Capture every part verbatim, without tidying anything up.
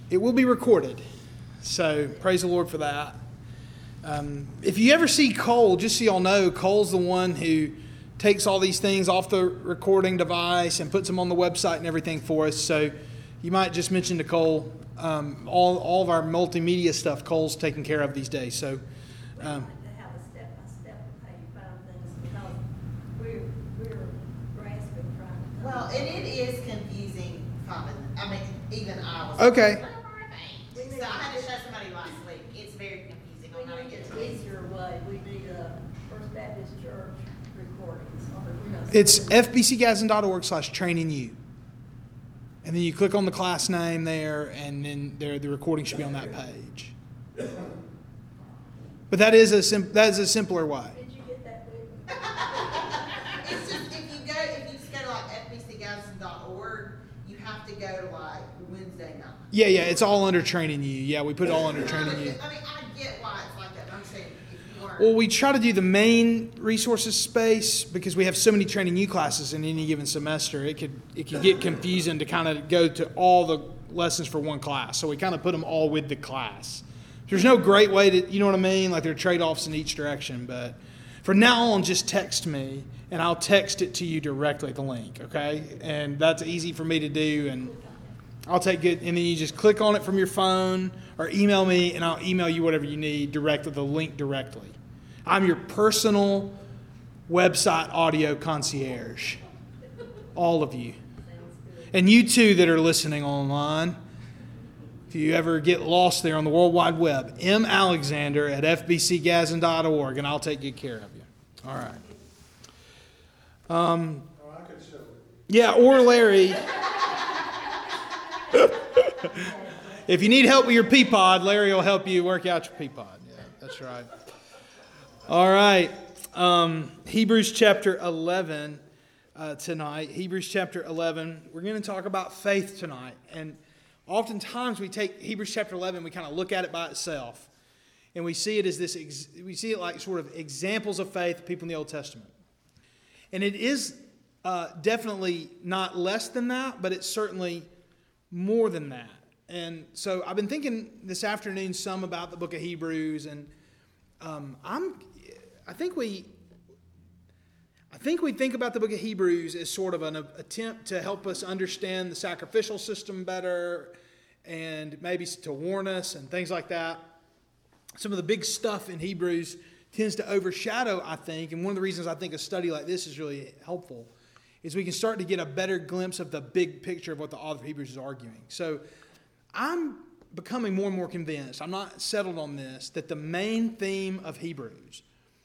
it will be recorded. So praise the Lord for that. Um, if you ever see Cole, just so y'all know, Cole's the one who takes all these things off the recording device and puts them on the website and everything for us. So you might just mention to Cole, um, all, all of our multimedia stuff Cole's taking care of these days. So, um, to have a step-by-step of how you find things because we're, we're grasping trying to... Well, and it is confusing finding, I mean, even I was... Okay. So I had to show somebody last week. It's very confusing on how to get to We need it. an easier way. We need a First Baptist Church recordings. or, you know, it's f b c gadsden dot org slash training you. And then you click on the class name there, and then there the recording should be on that page. But that is a sim- that is a simpler way. Did you get that? It's just, if you go, if you just go to like f b c gadsden dot org, you have to go to like Wednesday night. Yeah, yeah, it's all under training you. Yeah, we put it all under training you. I mean, I get why it's like that, but I'm saying if you weren't... Well, we try to do the main resources space because we have so many training you classes in any given semester. It could it could get confusing to kind of go to all the lessons for one class. So we kind of put them all with the class. There's no great way to, you know what I mean? Like there are trade-offs in each direction. But from now on, just text me, and I'll text it to you directly, the link, okay? And that's easy for me to do, and I'll take it, and then you just click on it from your phone or email me, and I'll email you whatever you need directly, the link directly. I'm your personal website audio concierge. All of you. And you too that are listening online. If you ever get lost there on the World Wide Web, M. Alexander at f b c gadsden dot org, and I'll take good care of you. All right. Um, Oh, I could show it. yeah, or Larry. If you need help with your Peapod, Larry will help you work out your Peapod. Yeah, that's right. All right. Um, Hebrews chapter eleven uh, tonight. Hebrews chapter eleven. We're going to talk about faith tonight. And oftentimes we take Hebrews chapter eleven, we kind of look at it by itself. And we see it as this, ex- we see it like sort of examples of faith, people in the Old Testament. And it is uh, definitely not less than that, but it's certainly more than that. And so I've been thinking this afternoon some about the book of Hebrews, and um, I'm, I think we, I think we think about the book of Hebrews as sort of an attempt to help us understand the sacrificial system better, and maybe to warn us and things like that. Some of the big stuff in Hebrews tends to overshadow, I think, and one of the reasons I think a study like this is really helpful is we can start to get a better glimpse of the big picture of what the author of Hebrews is arguing. So I'm becoming more and more convinced, I'm not settled on this, that the main theme of Hebrews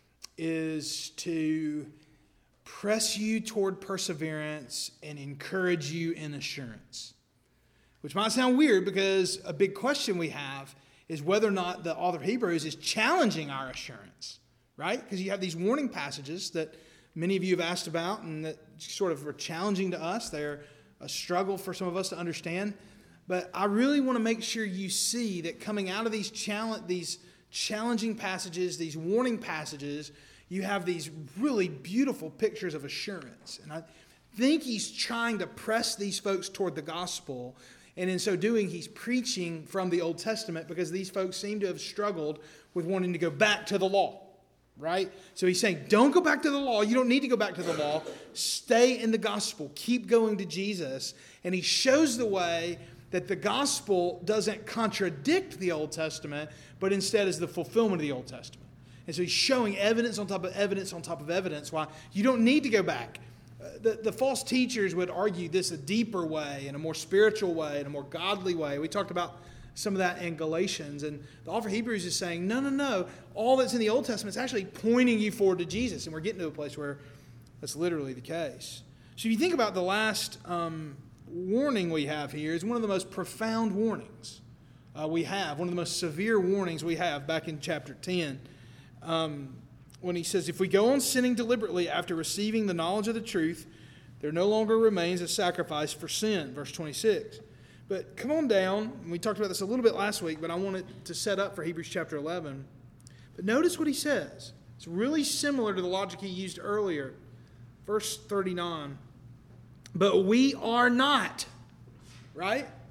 is to press you toward perseverance and encourage you in assurance. Which might sound weird because a big question we have is whether or not the author of Hebrews is challenging our assurance, right? Because you have these warning passages that many of you have asked about and that sort of are challenging to us. They're a struggle for some of us to understand. But I really want to make sure you see that coming out of these challenge, these challenging passages, these warning passages, you have these really beautiful pictures of assurance. And I think he's trying to press these folks toward the gospel. And in so doing, he's preaching from the Old Testament because these folks seem to have struggled with wanting to go back to the law. Right? So he's saying, don't go back to the law. You don't need to go back to the law. Stay in the gospel. Keep going to Jesus. And he shows the way that the gospel doesn't contradict the Old Testament, but instead is the fulfillment of the Old Testament. And so he's showing evidence on top of evidence on top of evidence why you don't need to go back. Uh, the, the false teachers would argue this a deeper way, in a more spiritual way, in a more godly way. We talked about some of that in Galatians. And the author of Hebrews is saying, no, no, no. All that's in the Old Testament is actually pointing you forward to Jesus. And we're getting to a place where that's literally the case. So if you think about the last um, warning we have here, is one of the most profound warnings uh, we have, one of the most severe warnings we have back in chapter ten. Um, when he says, if we go on sinning deliberately after receiving the knowledge of the truth, there no longer remains a sacrifice for sin. Verse twenty-six. But come on down. We talked about this a little bit last week, but I wanted to set up for Hebrews chapter eleven. But notice what he says. It's really similar to the logic he used earlier. Verse thirty-nine. But we are not, right?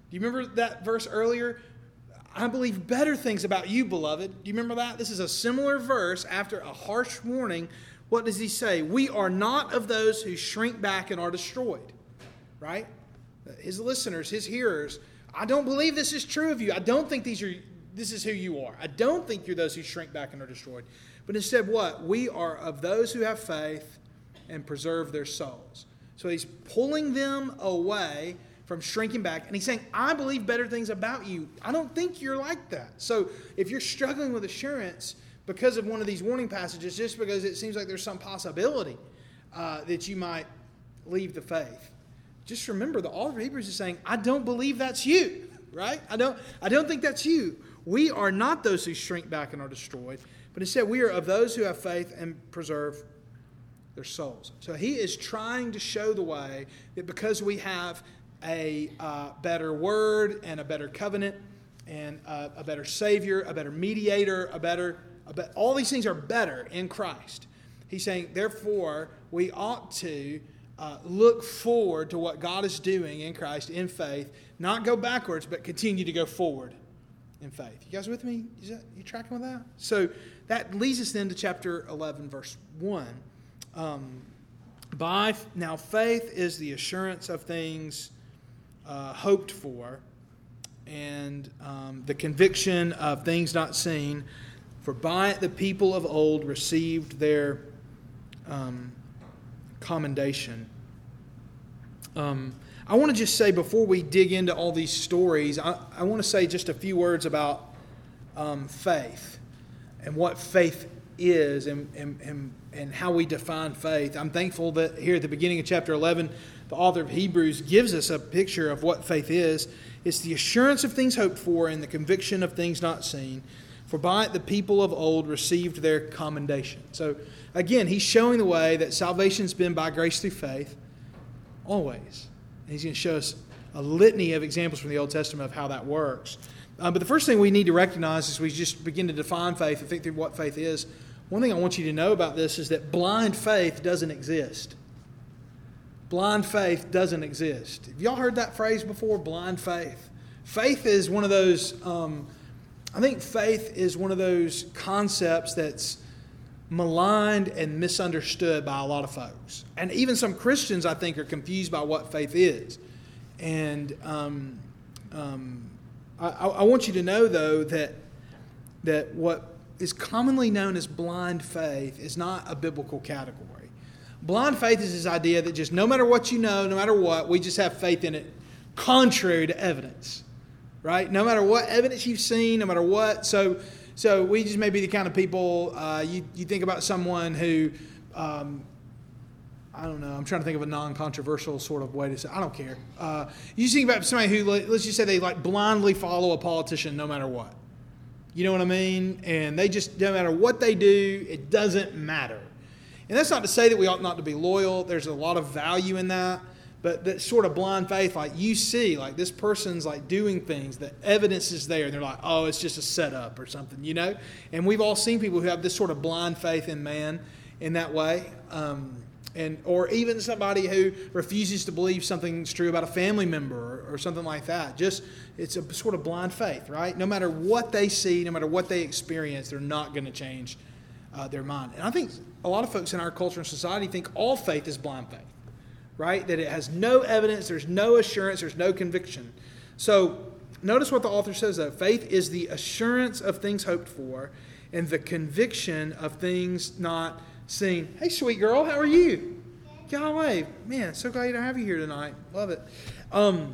Do you remember that verse earlier? I believe better things about you, beloved. Do you remember that? This is a similar verse after a harsh warning. What does he say? We are not of those who shrink back and are destroyed. Right? His listeners, his hearers, I don't believe this is true of you. I don't think these are this is who you are. I don't think you're those who shrink back and are destroyed. But instead, what? We are of those who have faith and preserve their souls. So he's pulling them away from shrinking back. And he's saying, I believe better things about you. I don't think you're like that. So if you're struggling with assurance because of one of these warning passages, just because it seems like there's some possibility uh, that you might leave the faith, just remember the author of Hebrews is saying, I don't believe that's you, right? I don't, I don't think that's you. We are not those who shrink back and are destroyed, but instead we are of those who have faith and preserve their souls. So he is trying to show the way that because we have a uh, better word and a better covenant and uh, a better Savior, a better mediator, a better, a be- all these things are better in Christ. He's saying, therefore, we ought to uh, look forward to what God is doing in Christ in faith, not go backwards, but continue to go forward in faith. You guys with me? Is that, you tracking with that? So that leads us then to chapter eleven, verse one. Um, by now, faith is the assurance of things uh, hoped for, and um, the conviction of things not seen. For by it the people of old received their um, commendation. Um, I want to just say, before we dig into all these stories, I, I want to say just a few words about um, faith and what faith is and, and, and, and how we define faith. I'm thankful that here at the beginning of chapter eleven, the author of Hebrews gives us a picture of what faith is. It's the assurance of things hoped for and the conviction of things not seen. For by it the people of old received their commendation. So again, he's showing the way that salvation's been by grace through faith, always. And he's going to show us a litany of examples from the Old Testament of how that works. Uh, but the first thing we need to recognize as we just begin to define faith and think through what faith is, one thing I want you to know about this is that blind faith doesn't exist. Blind faith doesn't exist. Have y'all heard that phrase before? Blind faith. Faith is one of those, um, I think faith is one of those concepts that's maligned and misunderstood by a lot of folks. And even some Christians, I think, are confused by what faith is. And um, um, I, I want you to know, though, that that what is commonly known as blind faith is not a biblical category. Blind faith is this idea that just no matter what you know, no matter what, we just have faith in it contrary to evidence, right? No matter what evidence you've seen, no matter what. So so we just may be the kind of people, uh, you, you think about someone who, um, I don't know, I'm trying to think of a non-controversial sort of way to say, I don't care. Uh, you think about somebody who, let's just say they like blindly follow a politician no matter what. You know what I mean? And they just, no matter what they do, it doesn't matter. And that's not to say that we ought not to be loyal. There's a lot of value in that. But that sort of blind faith, like you see, like this person's like doing things, the evidence is there. And they're like, oh, it's just a setup or something, you know? And we've all seen people who have this sort of blind faith in man in that way. Um, and or even somebody who refuses to believe something's true about a family member or, or something like that. Just, it's a sort of blind faith, right? No matter what they see, no matter what they experience, they're not going to change uh, their mind. And I think a lot of folks in our culture and society think all faith is blind faith, right? That it has no evidence, there's no assurance, there's no conviction. So notice what the author says, though. Faith is the assurance of things hoped for and the conviction of things not seen. Hey, sweet girl, how are you? Golly, man, so glad to have you here tonight. Love it. Um,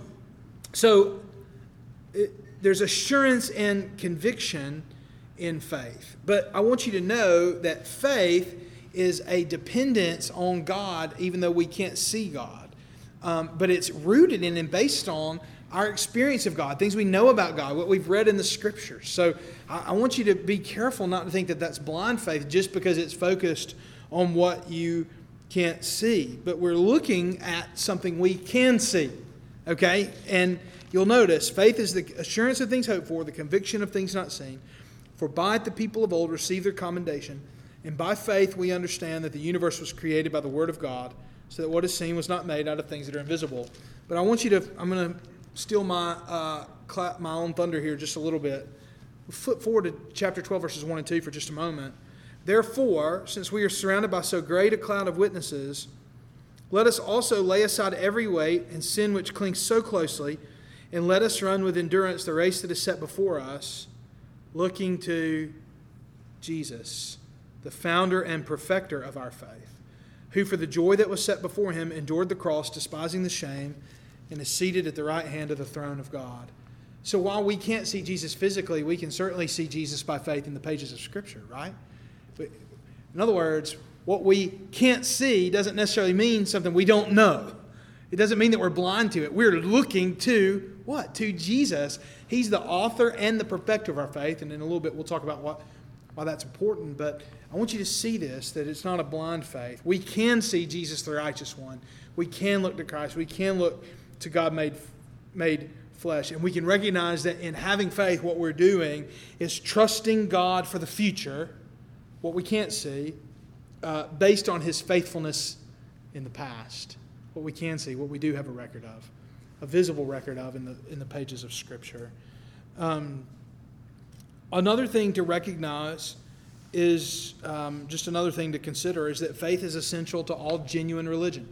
so it, there's assurance and conviction in faith. But I want you to know that faith is a dependence on God, even though we can't see God. Um, but it's rooted in and based on our experience of God, things we know about God, what we've read in the Scriptures. So I, I want you to be careful not to think that that's blind faith just because it's focused on what you can't see. But we're looking at something we can see, okay? And you'll notice faith is the assurance of things hoped for, the conviction of things not seen. For by it the people of old received their commendation. And by faith we understand that the universe was created by the word of God, so that what is seen was not made out of things that are invisible. But I want you to, I'm going to steal my uh, cla- my own thunder here just a little bit. Flip forward to chapter twelve, verses one and two for just a moment. Therefore, since we are surrounded by so great a cloud of witnesses, let us also lay aside every weight and sin which clings so closely, and let us run with endurance the race that is set before us, looking to Jesus, the founder and perfecter of our faith, who for the joy that was set before him endured the cross, despising the shame, and is seated at the right hand of the throne of God. So while we can't see Jesus physically, we can certainly see Jesus by faith in the pages of Scripture, right? But in other words, what we can't see doesn't necessarily mean something we don't know. It doesn't mean that we're blind to it. We're looking to what? To Jesus. He's the author and the perfecter of our faith, and in a little bit we'll talk about what why that's important, but I want you to see this, that it's not a blind faith. We can see Jesus the righteous one. We can look to Christ. We can look to God made, made flesh. And we can recognize that in having faith, what we're doing is trusting God for the future, what we can't see, uh, based on His faithfulness in the past. What we can see, what we do have a record of, a visible record of in the, in the pages of Scripture. Um, Another thing to recognize is, um, just another thing to consider, is that faith is essential to all genuine religion.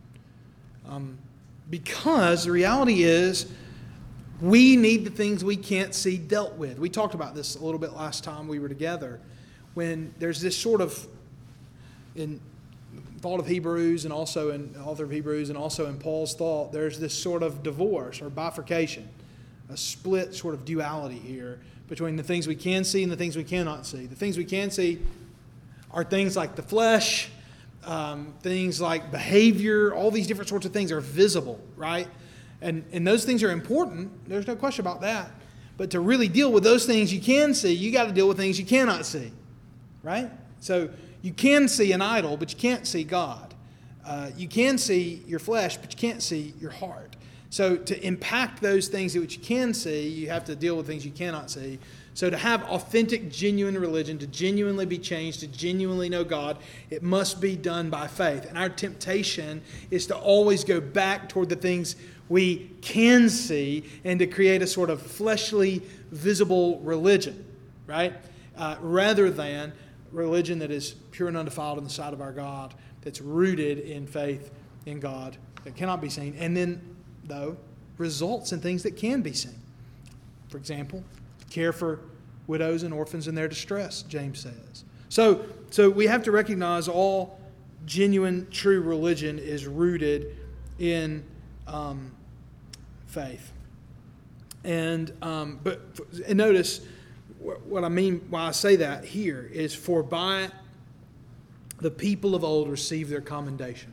Um, because the reality is, we need the things we can't see dealt with. We talked about this a little bit last time we were together, when there's this sort of, in thought of Hebrews and also in the author of Hebrews and also in Paul's thought, there's this sort of divorce or bifurcation, a split sort of duality here between the things we can see and the things we cannot see. The things we can see are things like the flesh, um, things like behavior, all these different sorts of things are visible, right? And, and those things are important. There's no question about that. But to really deal with those things you can see, you got to deal with things you cannot see, right? So you can see an idol, but you can't see God. Uh, you can see your flesh, but you can't see your heart. So to impact those things that you can see, you have to deal with things you cannot see. So to have authentic, genuine religion, to genuinely be changed, to genuinely know God, it must be done by faith. And our temptation is to always go back toward the things we can see and to create a sort of fleshly, visible religion, right? Uh, rather than religion that is pure and undefiled in the sight of our God, that's rooted in faith in God, that cannot be seen. And then though, results in things that can be seen. For example, care for widows and orphans in their distress, James says. So, so we have to recognize all genuine, true religion is rooted in um, faith. And um, but and notice what I mean why I say that here is, for by the people of old received their commendation.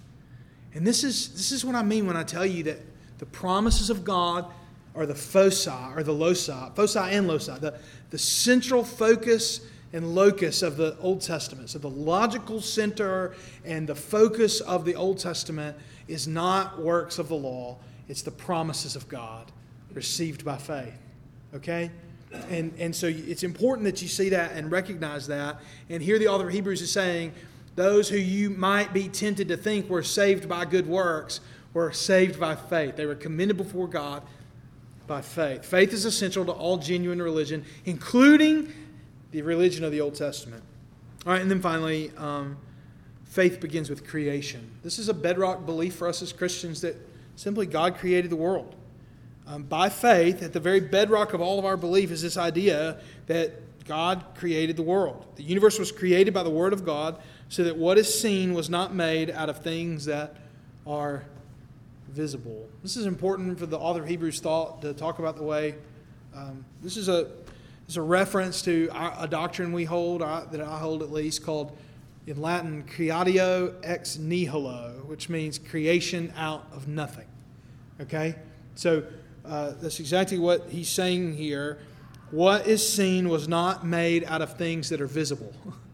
And this is this is what I mean when I tell you that the promises of God are the foci, or the loci, foci and loci, the, the central focus and locus of the Old Testament. So the logical center and the focus of the Old Testament is not works of the law, it's the promises of God received by faith. Okay? And, and so it's important that you see that and recognize that. And here the author of Hebrews is saying, those who you might be tempted to think were saved by good works were saved by faith. They were commended before God by faith. Faith is essential to all genuine religion, including the religion of the Old Testament. All right, and then finally, um, faith begins with creation. This is a bedrock belief for us as Christians that simply God created the world. Um, by faith, at the very bedrock of all of our belief is this idea that God created the world. The universe was created by the Word of God, so that what is seen was not made out of things that are visible. This is important for the author of Hebrews thought to talk about the way. Um, this is a, this is a reference to our, a doctrine we hold, uh, that I hold at least, called in Latin, creatio ex nihilo, which means creation out of nothing. Okay? So uh, that's exactly what he's saying here. What is seen was not made out of things that are visible.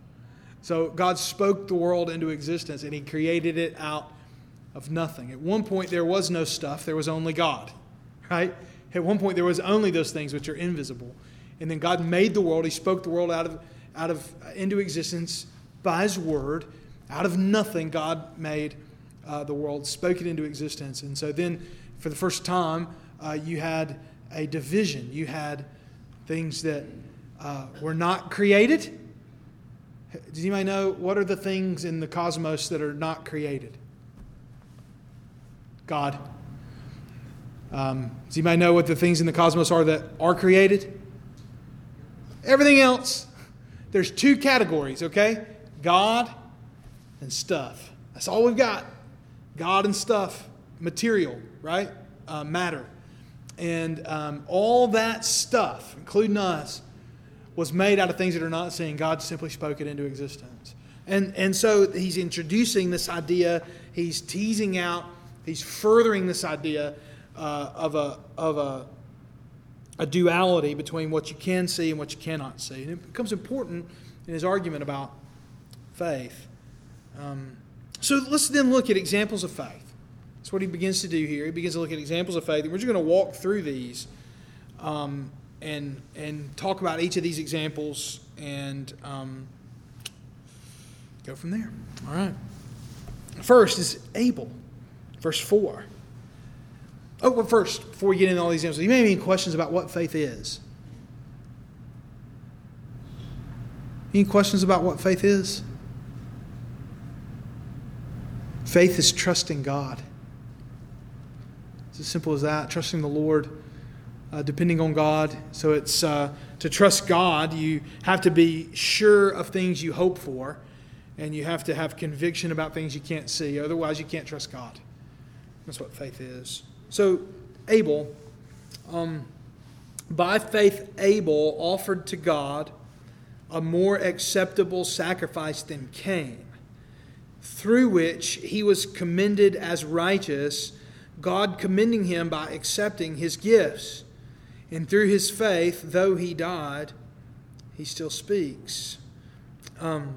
So God spoke the world into existence and He created it out of nothing. At one point there was no stuff, there was only God. Right? At one point there was only those things which are invisible. And then God made the world. He spoke the world out of out of into existence by His Word. Out of nothing God made uh, the world, spoke it into existence. And so then for the first time, Uh, you had a division. You had things that uh, were not created. Does anybody know what are the things in the cosmos that are not created? God. Um, does anybody know what the things in the cosmos are that are created? Everything else. There's two categories, okay? God and stuff. That's all we've got. God and stuff. Material, right? Uh, matter. And um, all that stuff, including us, was made out of things that are not seen. God simply spoke it into existence. And, and so he's introducing this idea. He's teasing out, he's furthering this idea uh, of, a, of a, a duality between what you can see and what you cannot see. And it becomes important in his argument about faith. Um, so let's then look at examples of faith. That's what he begins to do here. He begins to look at examples of faith. And we're just going to walk through these um, and and talk about each of these examples and um, go from there. All right. First is Abel, verse four. Oh, but first, before we get into all these examples, you may have any questions about what faith is? Any questions about what faith is? Faith is trusting God. It's as simple as that, trusting the Lord, uh, depending on God. So it's uh, to trust God, you have to be sure of things you hope for, and you have to have conviction about things you can't see. Otherwise, you can't trust God. That's what faith is. So Abel, um, by faith, Abel offered to God a more acceptable sacrifice than Cain, through which he was commended as righteous, God commending him by accepting his gifts. And through his faith, though he died, he still speaks. Um,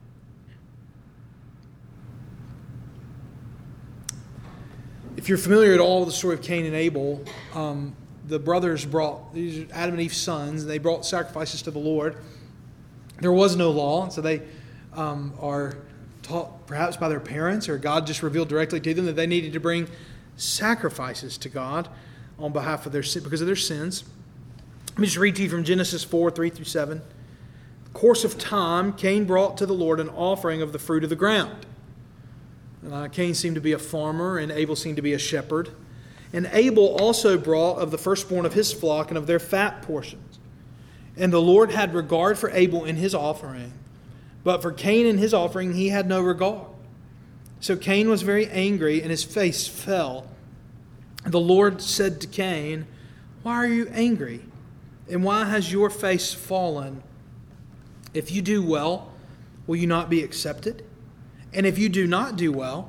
if you're familiar at all with the story of Cain and Abel, um, the brothers brought, these are Adam and Eve's sons, and they brought sacrifices to the Lord. There was no law, so they um, are taught perhaps by their parents, or God just revealed directly to them that they needed to bring sacrifices to God on behalf of their sin, because of their sins. Let me just read to you from Genesis four, three through seven. In the course of time, Cain brought to the Lord an offering of the fruit of the ground. Uh, Cain seemed to be a farmer, and Abel seemed to be a shepherd. And Abel also brought of the firstborn of his flock and of their fat portions. And the Lord had regard for Abel in his offering, but for Cain in his offering he had no regard. So Cain was very angry, and his face fell. The Lord said to Cain, "Why are you angry? And why has your face fallen? If you do well, will you not be accepted? And if you do not do well,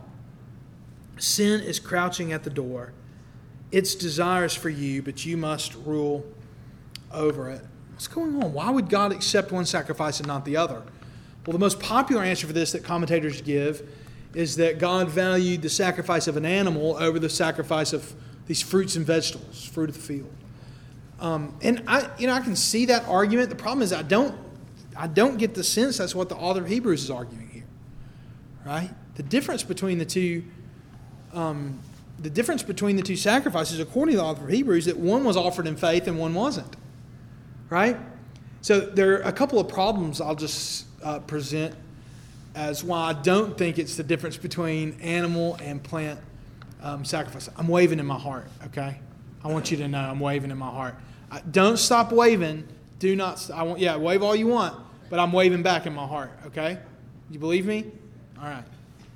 sin is crouching at the door. Its desires for you, but you must rule over it." What's going on? Why would God accept one sacrifice and not the other? Well, the most popular answer for this that commentators give is that God valued the sacrifice of an animal over the sacrifice of these fruits and vegetables, fruit of the field. Um, and I, you know, I can see that argument. The problem is I don't, I don't get the sense that's what the author of Hebrews is arguing here, right? The difference between the two, um, the difference between the two sacrifices, according to the author of Hebrews, that one was offered in faith and one wasn't, right? So there are a couple of problems I'll just uh, present as why I don't think it's the difference between animal and plant um, sacrifice. I'm waving in my heart, okay? I want you to know I'm waving in my heart. I, don't stop waving. Do not. St- I want. Yeah, wave all you want, but I'm waving back in my heart, okay? You believe me? All right.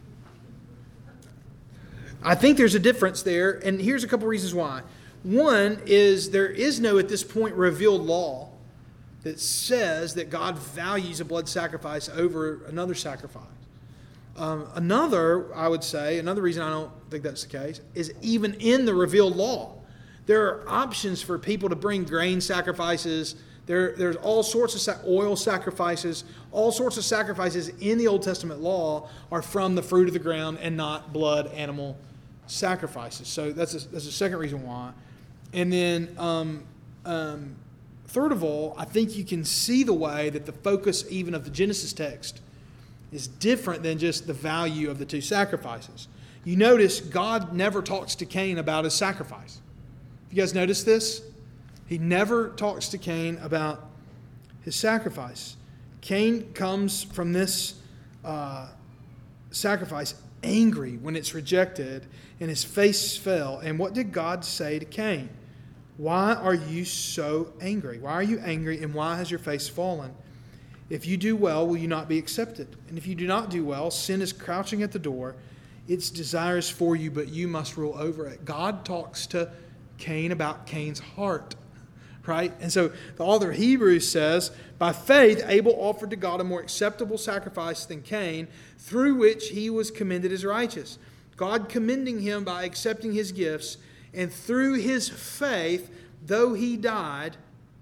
I think there's a difference there, and here's a couple reasons why. One is there is no, at this point, revealed law that says that God values a blood sacrifice over another sacrifice. Um, another, I would say, another reason I don't think that's the case, is even in the revealed law, there are options for people to bring grain sacrifices. There, there's all sorts of sa- oil sacrifices. All sorts of sacrifices in the Old Testament law are from the fruit of the ground and not blood animal sacrifices. So that's a, that's a second reason why. And then um, um, third of all, I think you can see the way that the focus even of the Genesis text is different than just the value of the two sacrifices. You notice God never talks to Cain about his sacrifice, You guys notice this? He never talks to Cain about his sacrifice. Cain comes from this uh, sacrifice angry when it's rejected, and his face fell. And what did God say to Cain? Why are you so angry? Why are you angry, and why has your face fallen? If you do well, will you not be accepted? And if you do not do well, sin is crouching at the door. Its desires for you, but you must rule over it. God talks to Cain about Cain's heart, right? And so the author of Hebrews says, by faith, Abel offered to God a more acceptable sacrifice than Cain, through which he was commended as righteous. God commending him by accepting his gifts, and through his faith, though he died,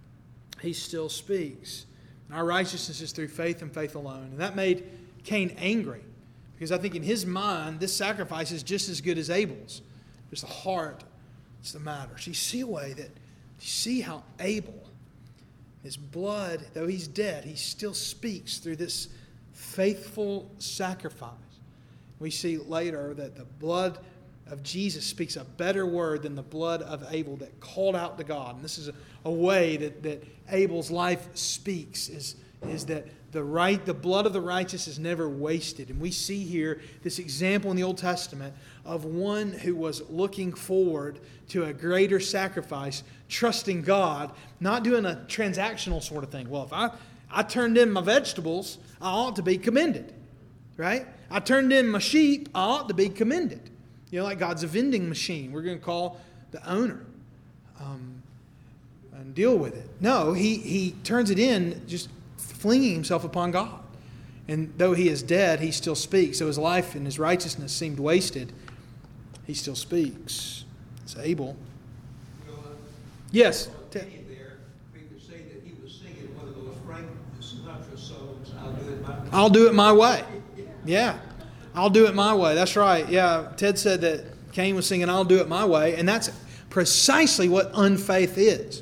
he still speaks. Our righteousness is through faith and faith alone. And that made Cain angry, because I think in his mind, this sacrifice is just as good as Abel's. It's the heart that's the matter. So you see a way that, you see how Abel, his blood, though he's dead, he still speaks through this faithful sacrifice. We see later that the blood of Jesus speaks a better word than the blood of Abel that called out to God. And this is a, a way that, that Abel's life speaks, is, is that the right, the blood of the righteous is never wasted. And we see here this example in the Old Testament of one who was looking forward to a greater sacrifice, trusting God, not doing a transactional sort of thing. Well, if I, I turned in my vegetables, I ought to be commended, right? I turned in my sheep, I ought to be commended. You know, like God's a vending machine. We're going to call the owner um, and deal with it. No, he, he turns it in just flinging himself upon God. And though he is dead, he still speaks. So his life and his righteousness seemed wasted. He still speaks. It's Abel. You know, uh, Yes. there, we could say that he was singing one of those Frank Sinatra songs, I'll do it my way. I'll do it my way. Yeah. I'll do it my way. That's right. Yeah. Ted said that Cain was singing, I'll do it my way. And that's precisely what unfaith is.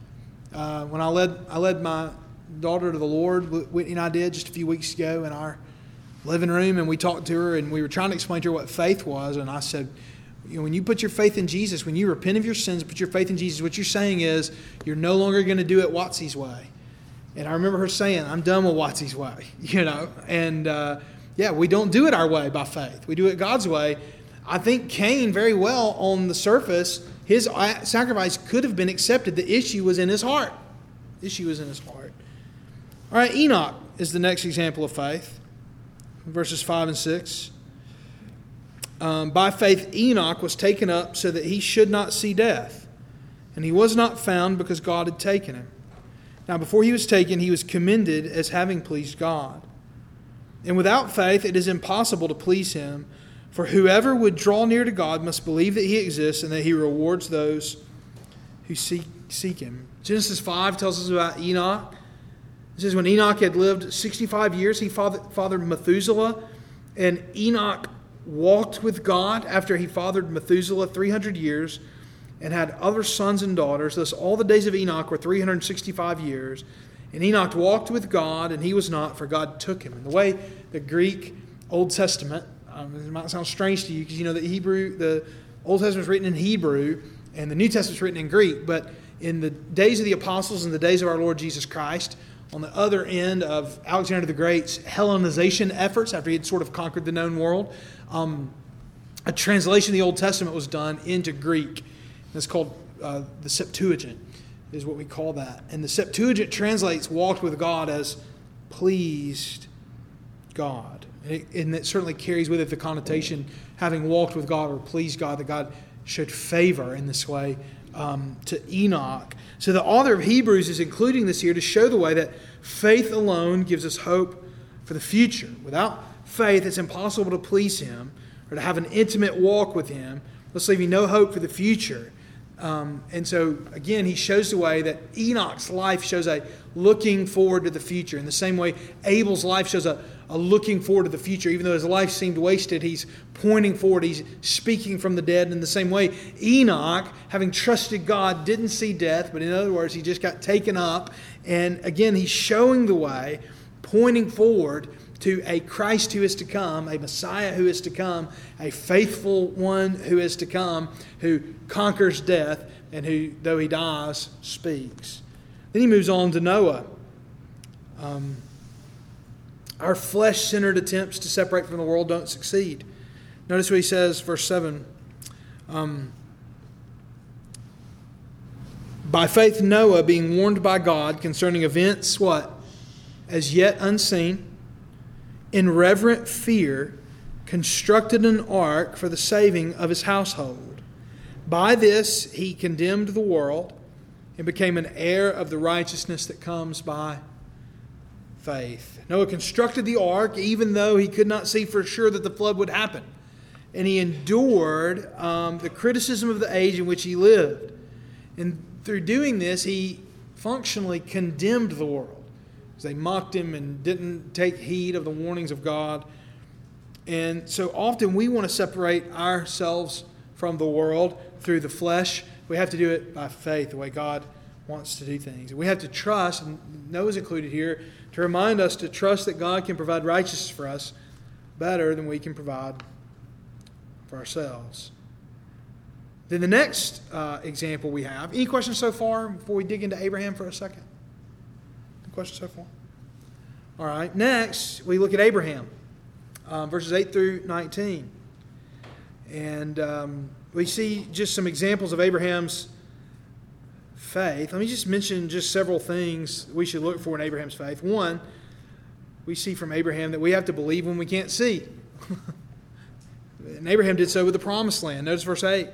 Uh, when I led I led my daughter to the Lord, Whitney and I did just a few weeks ago in our living room, and we talked to her, and we were trying to explain to her what faith was. And I said, you know, when you put your faith in Jesus, when you repent of your sins, put your faith in Jesus, what you're saying is you're no longer going to do it Watsy's way. And I remember her saying, I'm done with Watsy's way, you know. And uh, yeah, we don't do it our way by faith. We do it God's way. I think Cain, very well on the surface, his sacrifice could have been accepted. The issue was in his heart. The issue was in his heart. All right, Enoch is the next example of faith. Verses five and six. Um, by faith, Enoch was taken up so that he should not see death. And he was not found because God had taken him. Now, before he was taken, he was commended as having pleased God. And without faith, it is impossible to please him. For whoever would draw near to God must believe that he exists and that he rewards those who seek, seek him. Genesis five tells us about Enoch. It says when Enoch had lived sixty-five years, he fathered, fathered Methuselah. And Enoch walked with God after he fathered Methuselah three hundred years and had other sons and daughters. Thus all the days of Enoch were three hundred sixty-five years. And Enoch walked with God, and he was not, for God took him. And the way the Greek Old Testament, um, it might sound strange to you because you know the Hebrew, the Old Testament is written in Hebrew, and the New Testament is written in Greek. But in the days of the apostles and the days of our Lord Jesus Christ, on the other end of Alexander the Great's Hellenization efforts, after he had sort of conquered the known world, um, a translation of the Old Testament was done into Greek. It's called uh, the Septuagint, is what we call that. And the Septuagint translates walked with God as pleased God. And it, and it certainly carries with it the connotation, having walked with God or pleased God, that God showed favor in this way um, to Enoch. So the author of Hebrews is including this here to show the way that faith alone gives us hope for the future. Without faith, it's impossible to please him or to have an intimate walk with him. Let's leave you no hope for the future. Um, and so, again, he shows the way that Enoch's life shows a looking forward to the future. In the same way, Abel's life shows a, a looking forward to the future. Even though his life seemed wasted, he's pointing forward. He's speaking from the dead. In the same way, Enoch, having trusted God, didn't see death. But in other words, he just got taken up. And again, he's showing the way, pointing forward to a Christ who is to come, a Messiah who is to come, a faithful one who is to come, who conquers death. and who, though he dies, speaks. Then he moves on to Noah. Um, our flesh-centered attempts to separate from the world don't succeed. Notice what he says, verse seven. Um, By faith Noah, being warned by God concerning events, what? As yet unseen, in reverent fear, constructed an ark for the saving of his household. By this he condemned the world and became an heir of the righteousness that comes by faith. Noah constructed the ark even though he could not see for sure that the flood would happen. And he endured um, the criticism of the age in which he lived. And through doing this, he functionally condemned the world. They mocked him and didn't take heed of the warnings of God. And so often we want to separate ourselves from the world through the flesh. We have to do it by faith, the way God wants to do things. And we have to trust, and Noah's included here, to remind us to trust that God can provide righteousness for us better than we can provide for ourselves. Then the next uh, example we have. Any questions so far before we dig into Abraham for a second? Any questions so far? All right. Next, we look at Abraham, um, verses eight through nineteen. And um, we see just some examples of Abraham's faith. Let me just mention just several things we should look for in Abraham's faith. One, we see from Abraham that we have to believe when we can't see. And Abraham did so with the promised land. Notice verse eight.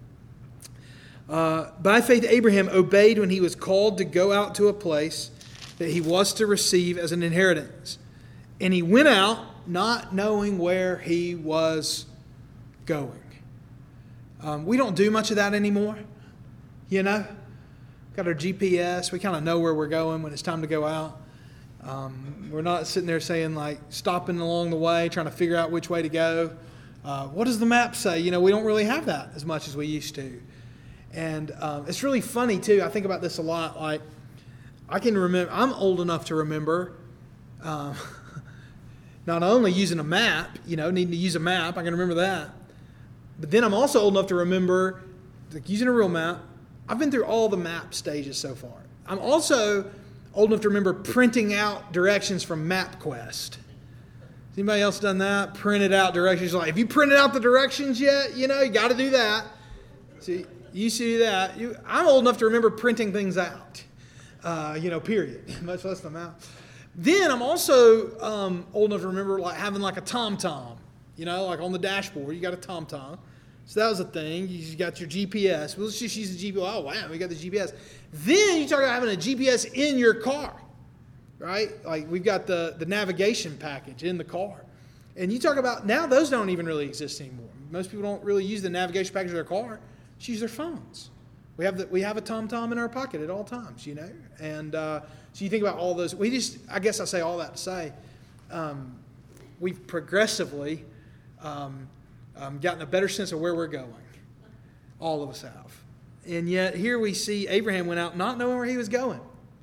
Uh, by faith, Abraham obeyed when he was called to go out to a place that he was to receive as an inheritance. And he went out not knowing where he was going. Um, we don't do much of that anymore. You know, got our G P S. We kind of know where we're going when it's time to go out. Um, we're not sitting there saying, like, stopping along the way, trying to figure out which way to go. Uh, what does the map say? You know, we don't really have that as much as we used to. And um, it's really funny, too. I think about this a lot. Like, I can remember, I'm old enough to remember um, not only using a map, you know, needing to use a map. I can remember that. But then I'm also old enough to remember, like, using a real map. I've been through all the map stages so far. I'm also old enough to remember printing out directions from MapQuest. Has anybody else done that? Printed out directions. Like, if you printed out the directions yet, you know, you got to do that. See, you used to do that. You, I'm old enough to remember printing things out, uh, you know, period, much less the map. Then I'm also um, old enough to remember like having like a TomTom, you know, like on the dashboard, you got a TomTom. So that was a thing. You got your G P S. Well, let's just use the G P S. Oh, wow, we got the G P S. Then you talk about having a G P S in your car, right? Like we've got the, the navigation package in the car. And you talk about, now those don't even really exist anymore. Most people don't really use the navigation package of their car. Just use their phones. We have the, we have a TomTom in our pocket at all times, you know. And uh, so you think about all those. We just, I guess I say all that to say, um, we've progressively um, um, gotten a better sense of where we're going. All of us have. And yet here we see Abraham went out not knowing where he was going.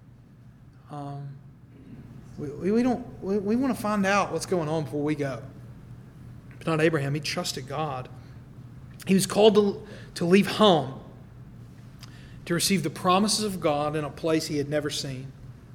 Um, we, we don't. We, we want to find out what's going on before we go. But not Abraham. He trusted God. He was called to, to leave home to receive the promises of God in a place he had never seen.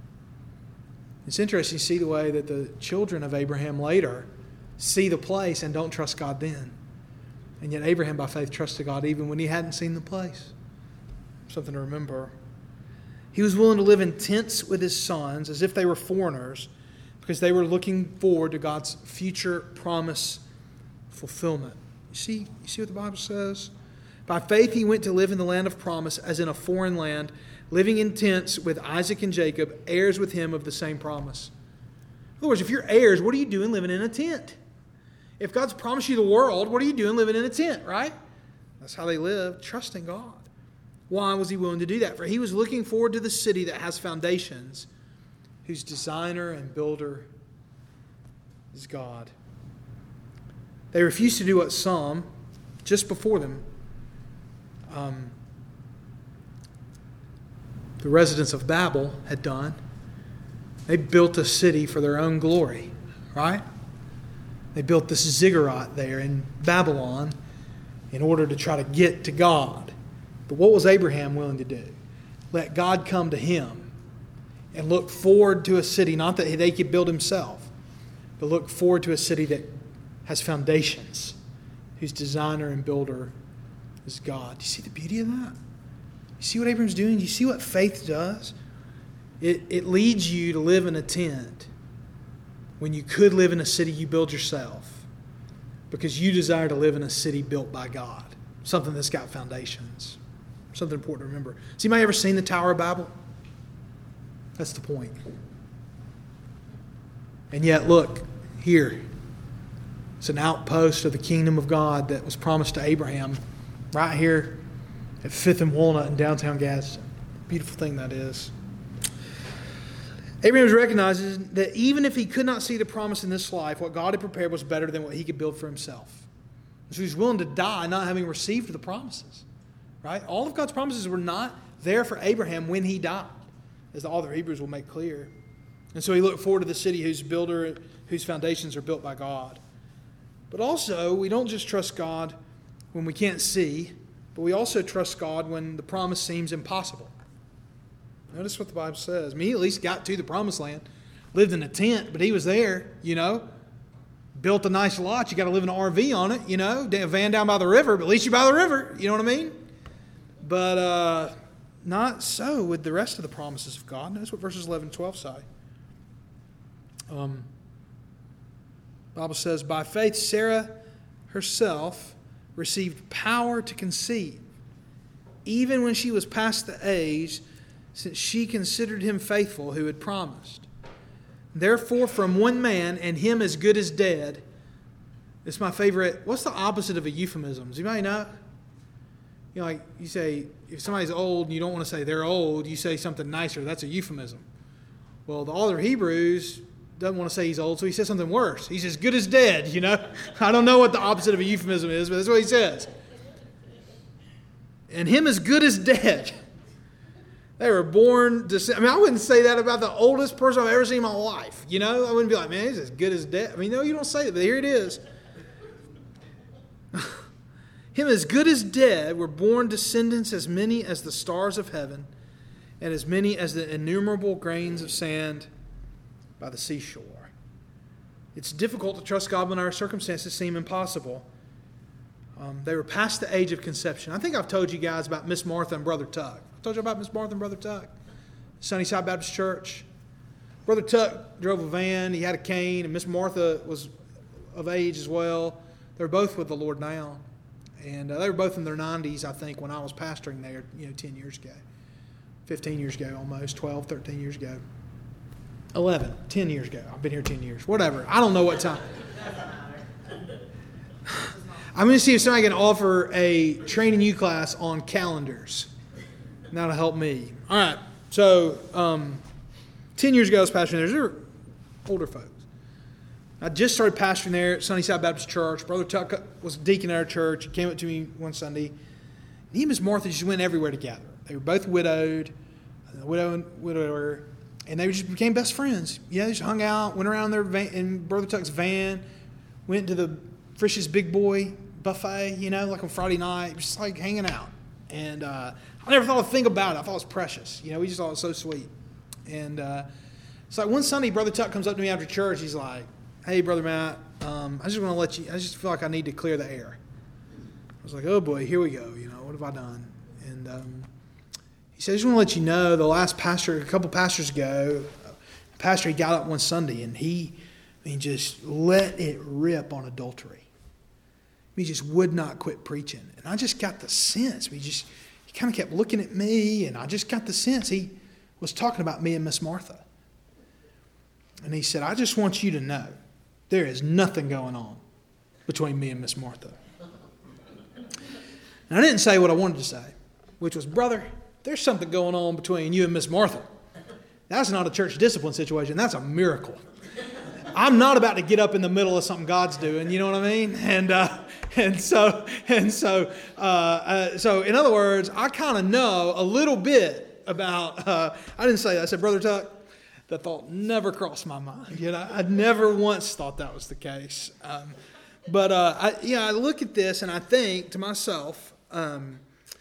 It's interesting to see the way that the children of Abraham later see the place and don't trust God then. And yet Abraham, by faith, trusted God even when he hadn't seen the place. Something to remember. He was willing to live in tents with his sons as if they were foreigners because they were looking forward to God's future promise fulfillment. You see, you see what the Bible says? By faith he went to live in the land of promise as in a foreign land, living in tents with Isaac and Jacob, heirs with him of the same promise. In other words, if you're heirs, what are you doing living in a tent? If God's promised you the world, what are you doing living in a tent, right? That's how they lived, trusting God. Why was he willing to do that? For he was looking forward to the city that has foundations, whose designer and builder is God. They refused to do what some, just before them, um, the residents of Babel had done. They built a city for their own glory, right? They built this ziggurat there in Babylon in order to try to get to God. But what was Abraham willing to do? Let God come to him and look forward to a city, not that they could build himself, but look forward to a city that has foundations, whose designer and builder is God. Do you see the beauty of that? You see what Abraham's doing? Do you see what faith does? It, it leads you to live in a tent when you could live in a city you build yourself, because you desire to live in a city built by God, something that's got foundations. Something important to remember. Has anybody ever seen the Tower of Babel? That's the point. And yet, look, here. It's an outpost of the kingdom of God that was promised to Abraham right here at Fifth and Walnut in downtown Gadsden. Beautiful thing that is. Abraham recognizes that even if he could not see the promise in this life, what God had prepared was better than what he could build for himself. So he's willing to die not having received the promises. Right? All of God's promises were not there for Abraham when he died, as the author of Hebrews will make clear. And so he looked forward to the city whose builder, whose foundations are built by God. But also, we don't just trust God when we can't see, but we also trust God when the promise seems impossible. Notice what the Bible says. I mean, he at least got to the promised land. Lived in a tent, but he was there, you know. Built a nice lot. You got to live in an R V on it, you know. A van down by the river, but at least you're by the river. You know what I mean? But uh, not so with the rest of the promises of God. Notice what verses eleven and twelve say. Um, the Bible says, by faith Sarah herself received power to conceive, even when she was past the age, since she considered him faithful who had promised. Therefore, from one man, and him as good as dead, it's my favorite. What's the opposite of a euphemism? Does anybody know? You know, like you say, if somebody's old and you don't want to say they're old, you say something nicer. That's a euphemism. Well, the author of Hebrews doesn't want to say he's old, so he says something worse. He's as good as dead, you know. I don't know what the opposite of a euphemism is, but that's what he says. And him as good as dead. They were born to sin. I mean, I wouldn't say that about the oldest person I've ever seen in my life. You know, I wouldn't be like, man, he's as good as dead. I mean, no, you don't say it, but here it is. Him as good as dead were born descendants as many as the stars of heaven and as many as the innumerable grains of sand by the seashore. It's difficult to trust God when our circumstances seem impossible. Um, they were past the age of conception. I think I've told you guys about Miss Martha and Brother Tuck. I told you about Miss Martha and Brother Tuck. Sunnyside Baptist Church. Brother Tuck drove a van. He had a cane. And Miss Martha was of age as well. They're both with the Lord now. And uh, they were both in their nineties, I think, when I was pastoring there, you know, ten years ago. fifteen years ago almost. twelve, thirteen years ago. eleven, ten years ago. I've been here ten years. Whatever. I don't know what time. I'm going to see if somebody can offer a training you class on calendars. That'll help me. All right. So, um, ten years ago I was pastoring there. They're older folks. I just started pastoring there at Sunnyside Baptist Church. Brother Tuck was deacon at our church. He came up to me one Sunday. He and Miss Martha just went everywhere together. They were both widowed, a widow and widower, and they just became best friends. Yeah, they just hung out, went around their van, in Brother Tuck's van, went to the Frisch's Big Boy buffet, you know, like on Friday night, just like hanging out. And uh, I never thought a thing about it. I thought it was precious. You know, we just thought it was so sweet. And uh, it's like one Sunday, Brother Tuck comes up to me after church. He's like, hey, Brother Matt, um, I just want to let you, I just feel like I need to clear the air. I was like, oh boy, here we go. You know, what have I done? And um, he said, I just want to let you know, the last pastor, a couple pastors ago, a pastor, he got up one Sunday and he, I mean, just let it rip on adultery. He just would not quit preaching. And I just got the sense, he just, he kind of kept looking at me, and I just got the sense he was talking about me and Miss Martha. And he said, I just want you to know, there is nothing going on between me and Miss Martha. And I didn't say what I wanted to say, which was, brother, there's something going on between you and Miss Martha. That's not a church discipline situation. That's a miracle. I'm not about to get up in the middle of something God's doing, you know what I mean? And uh, and so and so uh, uh, so in other words, I kind of know a little bit about. Uh, I didn't say that. I said, Brother Tuck, that thought never crossed my mind. You know, I'd never once thought that was the case. Um, but uh, I, yeah, I look at this and I think to myself, um,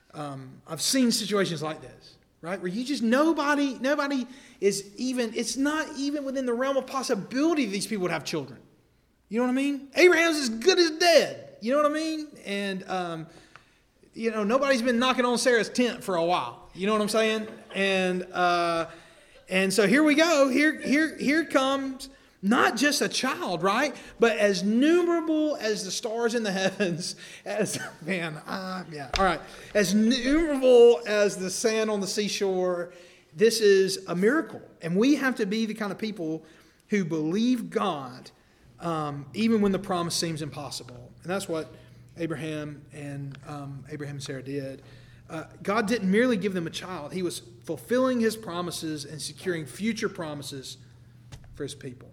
Um, I've seen situations like this, right? Where you just, nobody, nobody is even, it's not even within the realm of possibility these people would have children. You know what I mean? Abraham's as good as dead. You know what I mean? And, um, you know, nobody's been knocking on Sarah's tent for a while. You know what I'm saying? And, uh, and so here we go. Here, here, here comes not just a child, right? But as numerable as the stars in the heavens, as, man, uh, yeah, all right. As numerable as the sand on the seashore, this is a miracle. And we have to be the kind of people who believe God um, even when the promise seems impossible. And that's what Abraham and um, Abraham and Sarah did. Uh, God didn't merely give them a child. He was fulfilling his promises and securing future promises for his people.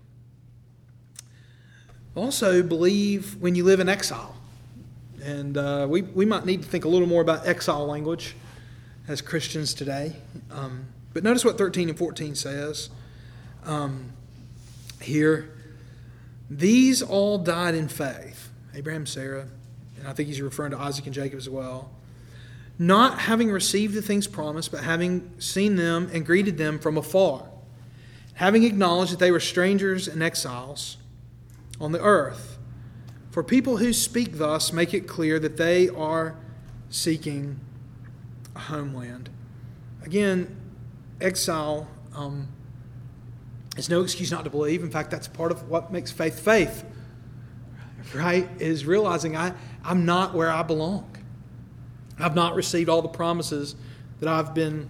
Also, believe when you live in exile. And uh, we, we might need to think a little more about exile language as Christians today. Um, but notice what thirteen and fourteen says um, here. These all died in faith. Abraham, Sarah, and I think he's referring to Isaac and Jacob as well. Not having received the things promised, but having seen them and greeted them from afar. Having acknowledged that they were strangers and exiles on the earth. For people who speak thus make it clear that they are seeking a homeland. Again, exile um, is no excuse not to believe. In fact, that's part of what makes faith faith. Right? Is realizing I, I'm not where I belong. I've not received all the promises that I've been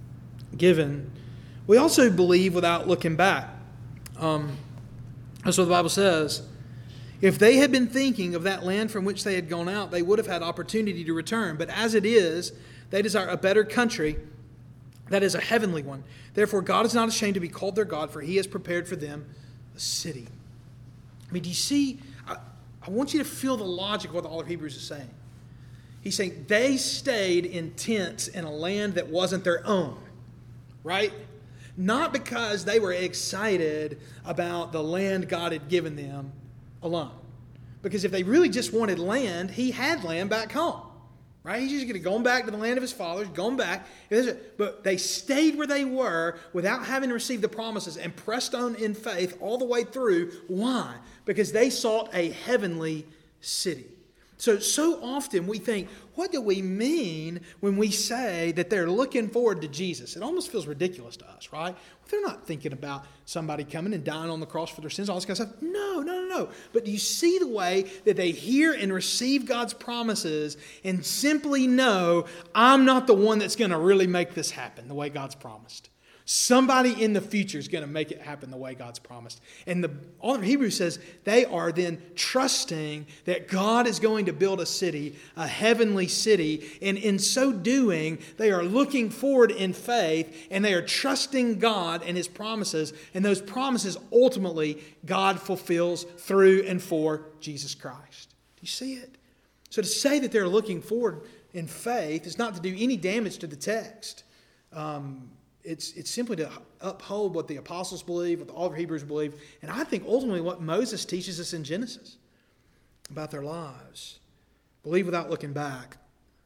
given. We also believe without looking back. Um, that's what the Bible says. If they had been thinking of that land from which they had gone out, they would have had opportunity to return. But as it is, they desire a better country, that is a heavenly one. Therefore, God is not ashamed to be called their God, for he has prepared for them a city. I mean, do you see? I, I want you to feel the logic of what the author of Hebrews is saying. He's saying they stayed in tents in a land that wasn't their own, right? Not because they were excited about the land God had given them alone. Because if they really just wanted land, he had land back home, right? He's just going to go back to the land of his fathers, going back. But they stayed where they were without having received the promises and pressed on in faith all the way through. Why? Because they sought a heavenly city. So, so often we think, what do we mean when we say that they're looking forward to Jesus? It almost feels ridiculous to us, right? Well, they're not thinking about somebody coming and dying on the cross for their sins, all this kind of stuff. No, no, no, no. But do you see the way that they hear and receive God's promises and simply know, I'm not the one that's going to really make this happen the way God's promised. Somebody in the future is going to make it happen the way God's promised. And the author of Hebrews says they are then trusting that God is going to build a city, a heavenly city. And in so doing, they are looking forward in faith and they are trusting God and his promises. And those promises ultimately God fulfills through and for Jesus Christ. Do you see it? So to say that they're looking forward in faith is not to do any damage to the text. Um, It's, it's simply to uphold what the apostles believe, what the author of Hebrews believe, and I think ultimately what Moses teaches us in Genesis about their lives. Believe without looking back.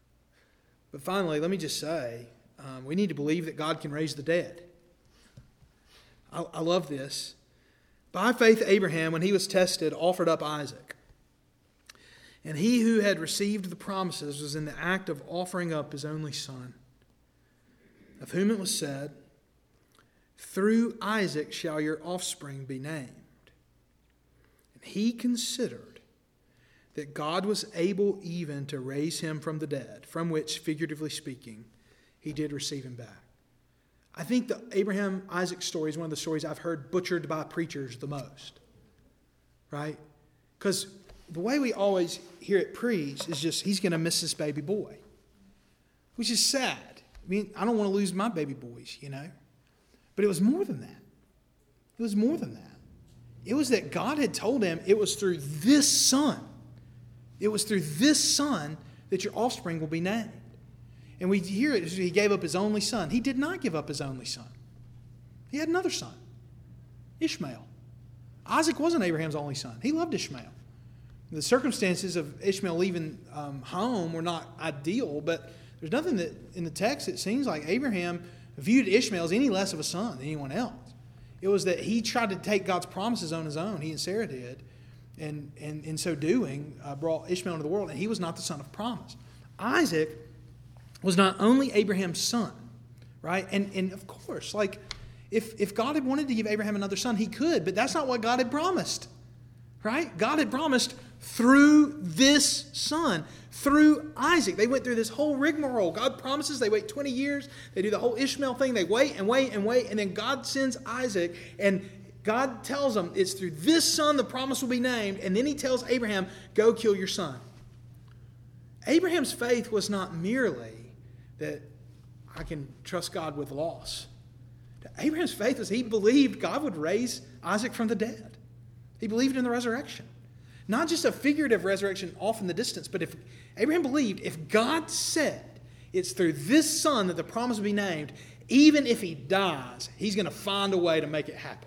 But finally, let me just say, um, we need to believe that God can raise the dead. I, I love this. By faith, Abraham, when he was tested, offered up Isaac. And he who had received the promises was in the act of offering up his only son, of whom it was said, through Isaac shall your offspring be named. And he considered that God was able even to raise him from the dead, from which, figuratively speaking, he did receive him back. I think the Abraham Isaac story is one of the stories I've heard butchered by preachers the most. Right? Because the way we always hear it preached is just, he's going to miss this baby boy. Which is sad. I mean, I don't want to lose my baby boys, you know. But it was more than that. It was more than that. It was that God had told him it was through this son. It was through this son that your offspring will be named. And we hear it, he gave up his only son. He did not give up his only son. He had another son, Ishmael. Isaac wasn't Abraham's only son. He loved Ishmael. The circumstances of Ishmael leaving um, home were not ideal, but there's nothing that in the text it seems like Abraham viewed Ishmael as any less of a son than anyone else. It was that he tried to take God's promises on his own. He and Sarah did. And, and in so doing, uh, brought Ishmael into the world. And he was not the son of promise. Isaac was not only Abraham's son, right? And, and of course, like, if, if God had wanted to give Abraham another son, he could. But that's not what God had promised, right? God had promised through this son, through Isaac. They went through this whole rigmarole. God promises, they wait twenty years. They do the whole Ishmael thing. They wait and wait and wait. And then God sends Isaac. And God tells them it's through this son the promise will be named. And then he tells Abraham, go kill your son. Abraham's faith was not merely that I can trust God with loss. Abraham's faith was he believed God would raise Isaac from the dead. He believed in the resurrection. Not just a figurative resurrection off in the distance, but if Abraham believed if God said it's through this son that the promise will be named, even if he dies, he's going to find a way to make it happen.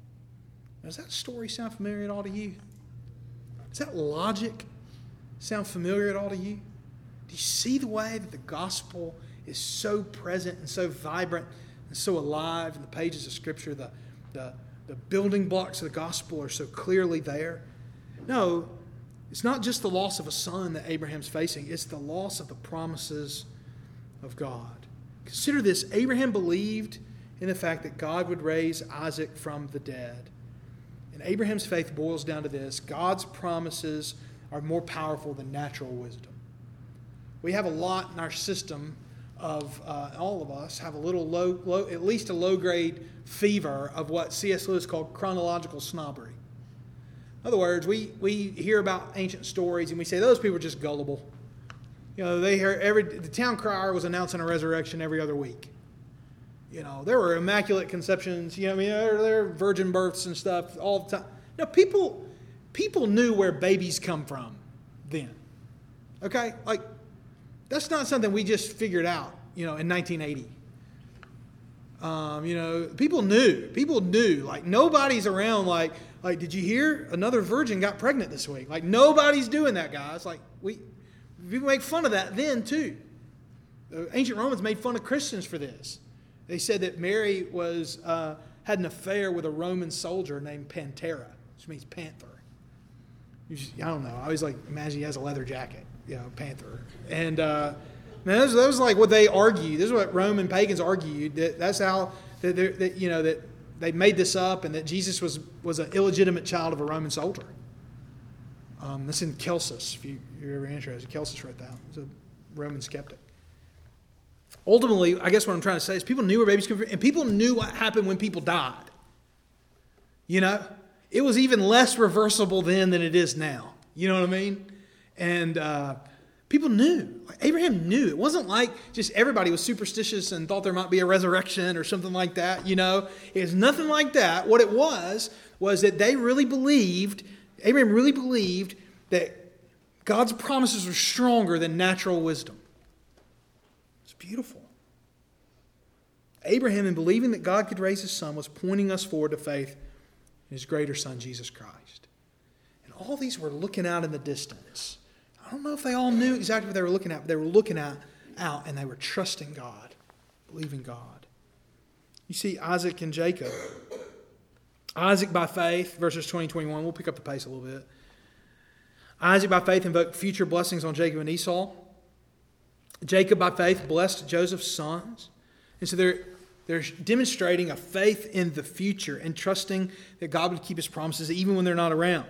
Does that story sound familiar at all to you? Does that logic sound familiar at all to you? Do you see the way that the gospel is so present and so vibrant and so alive in the pages of Scripture? The, the, the building blocks of the gospel are so clearly there. No, it's not just the loss of a son that Abraham's facing. It's the loss of the promises of God. Consider this. Abraham believed in the fact that God would raise Isaac from the dead. And Abraham's faith boils down to this. God's promises are more powerful than natural wisdom. We have a lot in our system of, uh, all of us have a little low, low, at least a low-grade fever of what C S Lewis called chronological snobbery. In other words, we, we hear about ancient stories and we say those people are just gullible. You know, they hear every the town crier was announcing a resurrection every other week. You know, there were immaculate conceptions. You know, I mean, there, there were virgin births and stuff all the time. No, people people knew where babies come from then. Okay, like that's not something we just figured out. You know, in nineteen eighty. Um, you know, people knew. People knew. Like nobody's around. Like. Like, did you hear another virgin got pregnant this week? Like, nobody's doing that, guys. Like, we people make fun of that then, too. The ancient Romans made fun of Christians for this. They said that Mary was uh, had an affair with a Roman soldier named Pantera, which means panther. Just, I don't know. I always, like, imagine he has a leather jacket, you know, panther. And, uh, man, that was, that was like what they argued. This is what Roman pagans argued. That that's how, that, that you know, that they made this up and that Jesus was, was an illegitimate child of a Roman soldier. Um, that's in Celsus, if you, you're ever interested. Celsus wrote that. He's a Roman skeptic. Ultimately, I guess what I'm trying to say is people knew where babies came from, and people knew what happened when people died. You know? It was even less reversible then than it is now. You know what I mean? And uh, people knew. Abraham knew. It wasn't like just everybody was superstitious and thought there might be a resurrection or something like that, you know. It was nothing like that. What it was, was that they really believed, Abraham really believed that God's promises were stronger than natural wisdom. It's beautiful. Abraham, in believing that God could raise his son, was pointing us forward to faith in his greater son, Jesus Christ. And all these were looking out in the distance. I don't know if they all knew exactly what they were looking at, but they were looking at, out and they were trusting God, believing God. You see Isaac and Jacob. Isaac by faith, verses twenty, twenty-one. We'll pick up the pace a little bit. Isaac by faith invoked future blessings on Jacob and Esau. Jacob by faith blessed Joseph's sons. And so they're, they're demonstrating a faith in the future and trusting that God would keep his promises even when they're not around.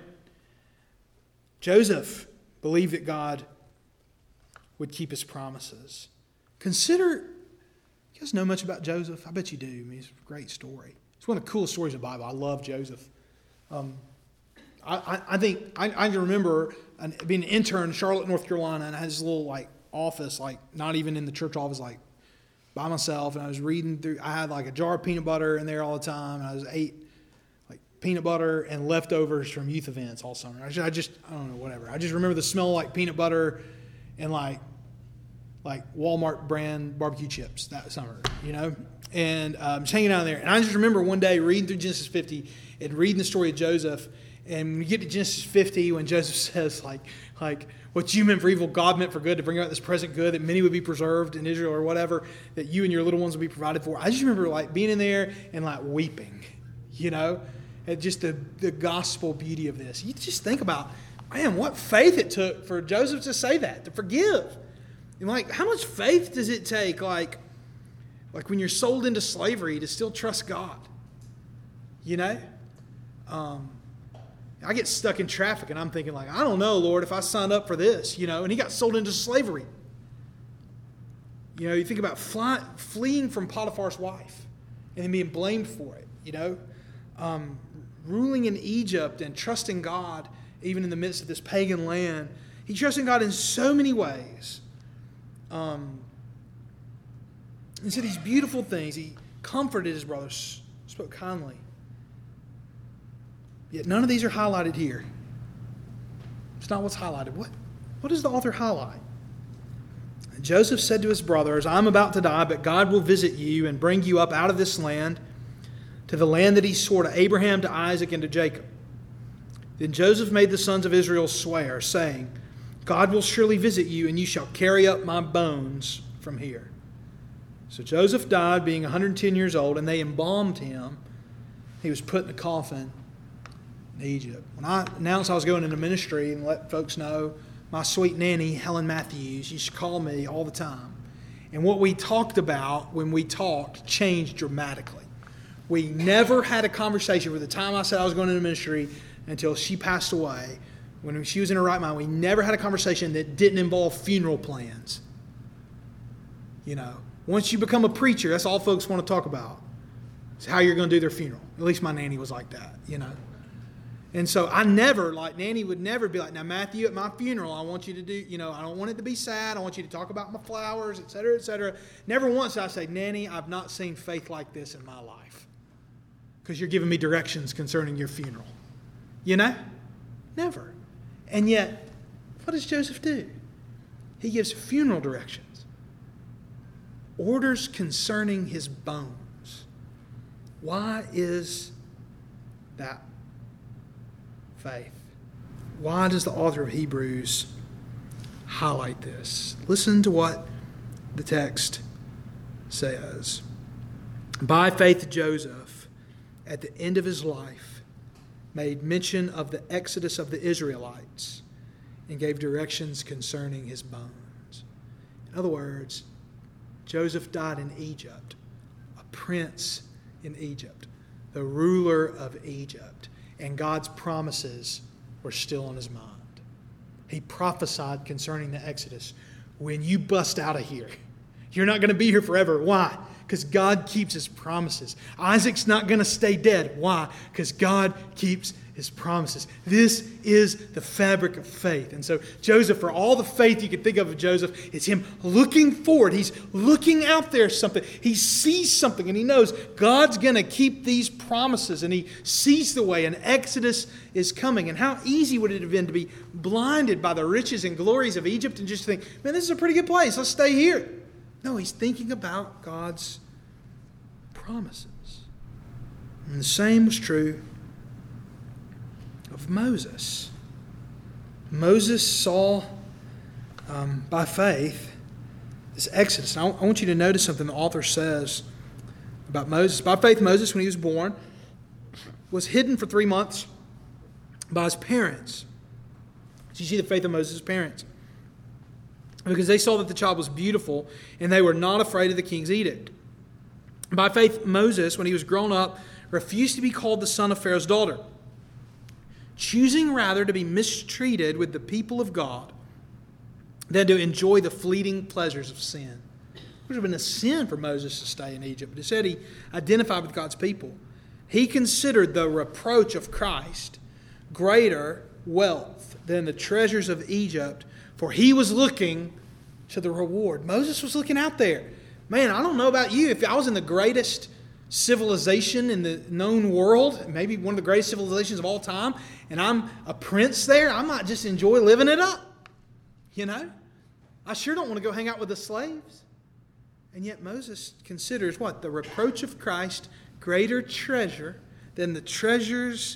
Joseph believed that God would keep his promises. Consider, you guys know much about Joseph? I bet you do. I mean, it's a great story. It's one of the coolest stories in the Bible. I love Joseph. Um, I, I, I think, I, I can remember being an intern in Charlotte, North Carolina, and I had this little like office, like not even in the church office, like by myself, and I was reading through, I had like a jar of peanut butter in there all the time, and I was ate like peanut butter and leftovers from youth events all summer. I just, I just, I don't know, whatever. I just remember the smell of like peanut butter and like, like Walmart brand barbecue chips that summer, you know? And um, just hanging out there. And I just remember one day reading through Genesis fifty and reading the story of Joseph. And when you get to Genesis fifty, when Joseph says, like, like what you meant for evil, God meant for good, to bring about this present good, that many would be preserved in Israel or whatever, that you and your little ones would be provided for. I just remember like being in there and like weeping, you know, at just the, the gospel beauty of this. You just think about, man, what faith it took for Joseph to say that, to forgive. And like, how much faith does it take, like, like when you're sold into slavery, to still trust God? You know? Um, I get stuck in traffic and I'm thinking like, I don't know, Lord, if I signed up for this, you know, and he got sold into slavery. You know, you think about fly, fleeing from Potiphar's wife and then being blamed for it, you know, um, ruling in Egypt and trusting God even in the midst of this pagan land. He trusted God in so many ways. Um, and said these beautiful things. He comforted his brothers, spoke kindly. Yet none of these are highlighted here. It's not what's highlighted. What, what does the author highlight? Joseph said to his brothers, I'm about to die, but God will visit you and bring you up out of this land to the land that he swore to Abraham, to Isaac, and to Jacob. Then Joseph made the sons of Israel swear, saying, God will surely visit you, and you shall carry up my bones from here. So Joseph died, being one hundred ten years old, and they embalmed him. He was put in a coffin in Egypt. When I announced I was going into ministry and let folks know, my sweet nanny, Helen Matthews, used to call me all the time. And what we talked about when we talked changed dramatically. We never had a conversation from the time I said I was going into ministry until she passed away. When she was in her right mind, we never had a conversation that didn't involve funeral plans. You know, once you become a preacher, that's all folks want to talk about. It's how you're going to do their funeral. At least my nanny was like that, you know. And so I never, like, Nanny would never be like, now, Matthew, at my funeral, I want you to do, you know, I don't want it to be sad. I want you to talk about my flowers, et cetera, et cetera. Never once did I say, Nanny, I've not seen faith like this in my life, because you're giving me directions concerning your funeral. You know? Never. And yet, what does Joseph do? He gives funeral directions. Orders concerning his bones. Why is that faith? Why does the author of Hebrews highlight this? Listen to what the text says. By faith, Joseph, at the end of his life, made mention of the exodus of the Israelites and gave directions concerning his bones. In other words, Joseph died in Egypt, a prince in Egypt, the ruler of Egypt, and God's promises were still on his mind. He prophesied concerning the exodus. When you bust out of here, you're not going to be here forever. Why? Because God keeps his promises. Isaac's not going to stay dead. Why? Because God keeps his promises. This is the fabric of faith. And so Joseph, for all the faith you could think of of Joseph, it's him looking forward. He's looking out there something. He sees something and he knows God's going to keep these promises. And he sees the way an exodus is coming. And how easy would it have been to be blinded by the riches and glories of Egypt and just think, man, this is a pretty good place. Let's stay here. No, he's thinking about God's promises. And the same was true of Moses. Moses saw, um, by faith, this exodus. And I want you to notice something the author says about Moses. By faith, Moses, when he was born, was hidden for three months by his parents. So you see the faith of Moses' parents. Because they saw that the child was beautiful, and they were not afraid of the king's edict. By faith, Moses, when he was grown up, refused to be called the son of Pharaoh's daughter, choosing rather to be mistreated with the people of God than to enjoy the fleeting pleasures of sin. It would have been a sin for Moses to stay in Egypt, but instead he identified with God's people. He considered the reproach of Christ greater wealth than the treasures of Egypt, for he was looking to the reward. Moses was looking out there. Man, I don't know about you. If I was in the greatest civilization in the known world, maybe one of the greatest civilizations of all time, and I'm a prince there, I might just enjoy living it up. You know? I sure don't want to go hang out with the slaves. And yet Moses considers what? The reproach of Christ greater treasure than the treasures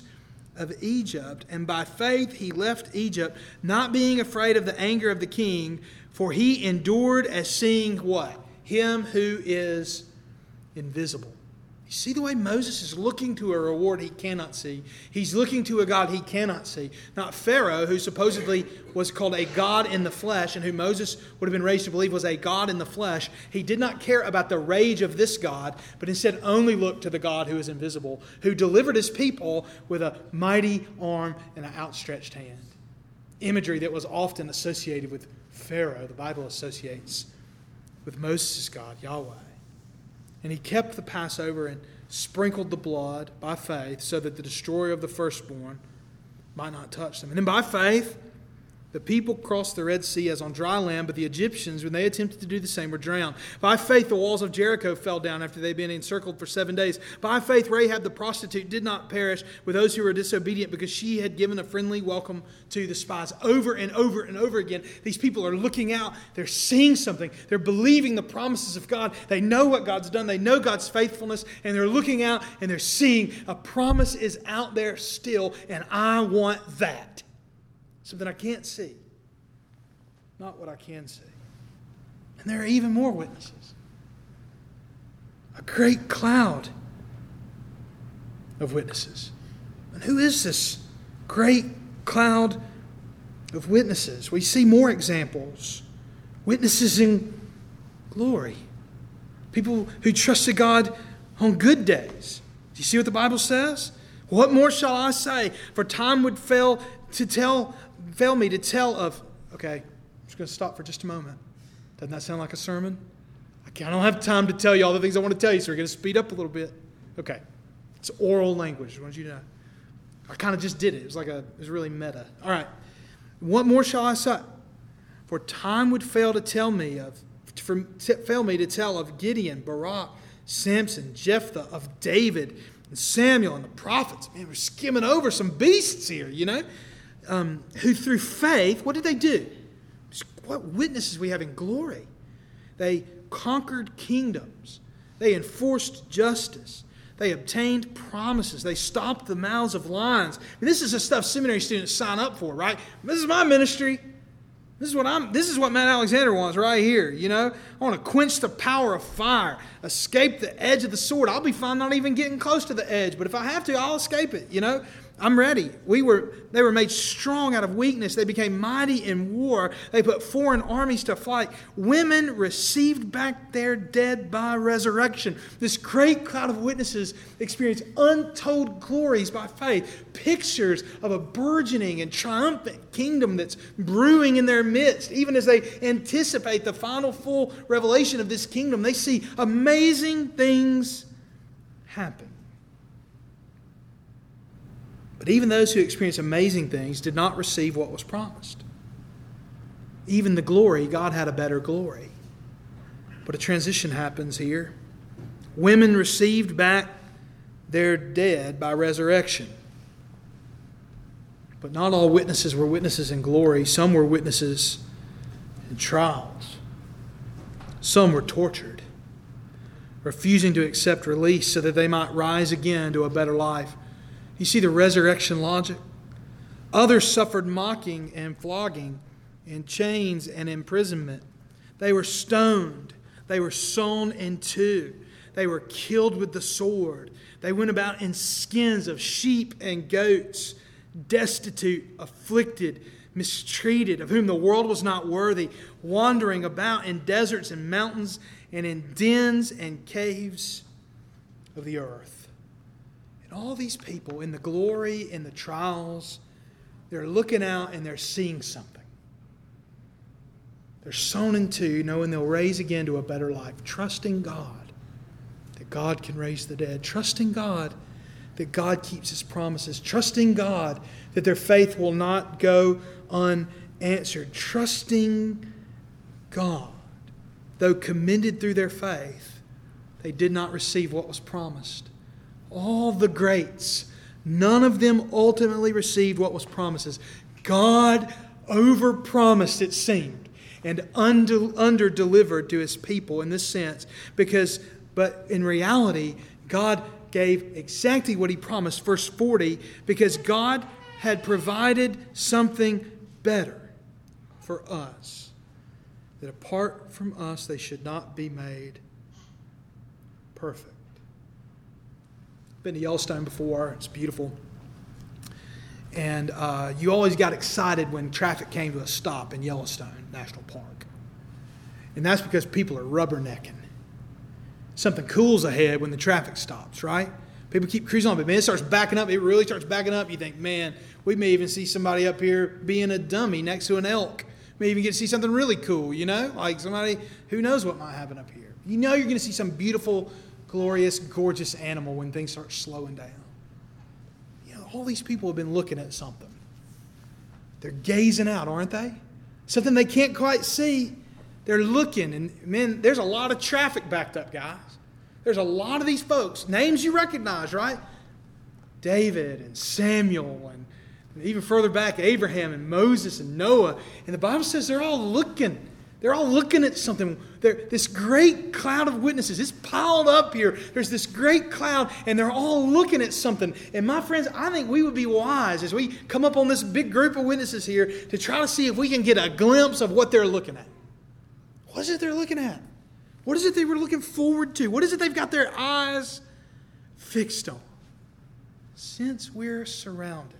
of Egypt, and by faith he left Egypt, not being afraid of the anger of the king, for he endured as seeing what? Him who is invisible. You see the way Moses is looking to a reward he cannot see. He's looking to a God he cannot see. Not Pharaoh, who supposedly was called a God in the flesh, and who Moses would have been raised to believe was a God in the flesh. He did not care about the rage of this God, but instead only looked to the God who is invisible, who delivered his people with a mighty arm and an outstretched hand. Imagery that was often associated with Pharaoh, the Bible associates with Moses' God, Yahweh. And he kept the Passover and sprinkled the blood by faith so that the destroyer of the firstborn might not touch them. And then by faith, the people crossed the Red Sea as on dry land, but the Egyptians, when they attempted to do the same, were drowned. By faith, the walls of Jericho fell down after they had been encircled for seven days. By faith, Rahab the prostitute did not perish with those who were disobedient because she had given a friendly welcome to the spies. Over and over and over again, these people are looking out. They're seeing something. They're believing the promises of God. They know what God's done. They know God's faithfulness. And they're looking out and they're seeing a promise is out there still, and I want that. Something I can't see. Not what I can see. And there are even more witnesses. A great cloud of witnesses. And who is this great cloud of witnesses? We see more examples. Witnesses in glory. People who trusted God on good days. Do you see what the Bible says? What more shall I say? For time would fail to tell fail me to tell of... Okay, I'm just going to stop for just a moment. Doesn't that sound like a sermon? I don't have time to tell you all the things I want to tell you, so we're going to speed up a little bit. Okay, it's oral language. I want you to know. I kind of just did it. It was like a, it was really meta. All right. What more shall I say? For time would fail to tell me of, for, fail me to tell of Gideon, Barak, Samson, Jephthah, of David, and Samuel, and the prophets. Man, we're skimming over some beasts here, you know. Um, who through faith, what did they do? What witnesses we have in glory. They conquered kingdoms. They enforced justice. They obtained promises. They stopped the mouths of lions. I mean, this is the stuff seminary students sign up for, right? This is my ministry. This is what I'm. This is what Matt Alexander wants right here. You know, I want to quench the power of fire, escape the edge of the sword. I'll be fine not even getting close to the edge, but if I have to, I'll escape it. You know. I'm ready. We were, they were made strong out of weakness. They became mighty in war. They put foreign armies to flight. Women received back their dead by resurrection. This great cloud of witnesses experienced untold glories by faith. Pictures of a burgeoning and triumphant kingdom that's brewing in their midst. Even as they anticipate the final full revelation of this kingdom, they see amazing things happen. But even those who experienced amazing things did not receive what was promised. Even the glory, God had a better glory. But a transition happens here. Women received back their dead by resurrection. But not all witnesses were witnesses in glory. Some were witnesses in trials. Some were tortured, refusing to accept release so that they might rise again to a better life. You see the resurrection logic? Others suffered mocking and flogging and chains and imprisonment. They were stoned. They were sawn in two. They were killed with the sword. They went about in skins of sheep and goats, destitute, afflicted, mistreated, of whom the world was not worthy, wandering about in deserts and mountains and in dens and caves of the earth. All these people in the glory, in the trials, they're looking out and they're seeing something. They're sown in two, knowing they'll raise again to a better life. Trusting God that God can raise the dead. Trusting God that God keeps His promises. Trusting God that their faith will not go unanswered. Trusting God, though commended through their faith, they did not receive what was promised. All the greats, none of them ultimately received what was promises. God overpromised, it seemed, and under, under-delivered to His people in this sense. Because, but in reality, God gave exactly what He promised, verse forty, because God had provided something better for us, that apart from us they should not be made perfect. Been to Yellowstone before. It's beautiful. And uh, you always got excited when traffic came to a stop in Yellowstone National Park. And that's because people are rubbernecking. Something cool's ahead when the traffic stops, right? People keep cruising on, but man, it starts backing up. It really starts backing up. You think, man, we may even see somebody up here being a dummy next to an elk. May even get to see something really cool, you know? Like somebody, who knows what might happen up here. You know you're going to see some beautiful, glorious, gorgeous animal when things start slowing down. You know, all these people have been looking at something. They're gazing out, aren't they? Something they can't quite see. They're looking, and man, there's a lot of traffic backed up, guys. There's a lot of these folks, names you recognize, right? David and Samuel, and even further back, Abraham and Moses and Noah. And the Bible says they're all looking. They're all looking at something. They're, this great cloud of witnesses, it's piled up here. There's this great cloud, and they're all looking at something. And my friends, I think we would be wise as we come up on this big group of witnesses here to try to see if we can get a glimpse of what they're looking at. What is it they're looking at? What is it they were looking forward to? What is it they've got their eyes fixed on? Since we're surrounded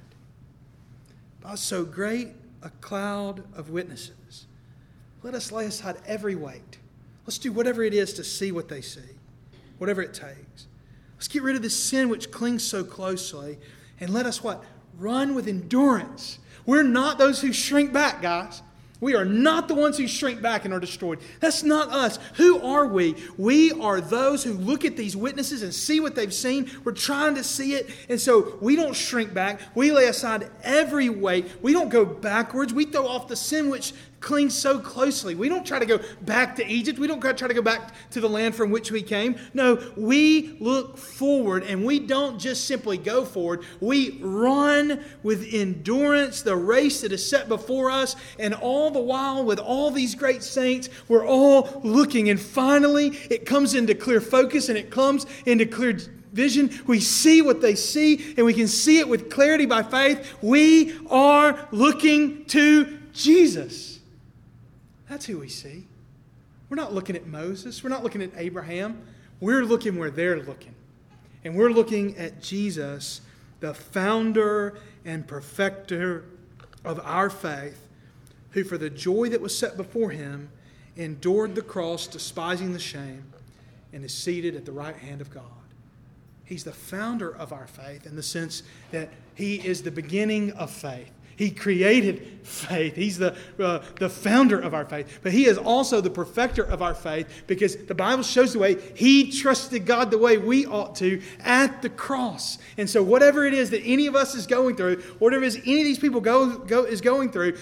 by so great a cloud of witnesses, let us lay aside every weight. Let's do whatever it is to see what they see, whatever it takes. Let's get rid of this sin which clings so closely, and let us what? Run with endurance. We're not those who shrink back, guys. We are not the ones who shrink back and are destroyed. That's not us. Who are we? We are those who look at these witnesses and see what they've seen. We're trying to see it. And so we don't shrink back. We lay aside every weight. We don't go backwards. We throw off the sin which clings so closely. We don't try to go back to Egypt. We don't try to go back to the land from which we came. No, we look forward, and we don't just simply go forward. We run with endurance the race that is set before us, and all the while with all these great saints, we're all looking, and finally it comes into clear focus and it comes into clear vision. We see what they see, and we can see it with clarity by faith. We are looking to Jesus. That's who we see. We're not looking at Moses. We're not looking at Abraham. We're looking where they're looking. And we're looking at Jesus, the founder and perfecter of our faith, who for the joy that was set before him endured the cross, despising the shame, and is seated at the right hand of God. He's the founder of our faith in the sense that he is the beginning of faith. He created faith. He's the, uh, the founder of our faith. But he is also the perfecter of our faith, because the Bible shows the way he trusted God the way we ought to at the cross. And so whatever it is that any of us is going through, whatever it is any of these people go, go is going through,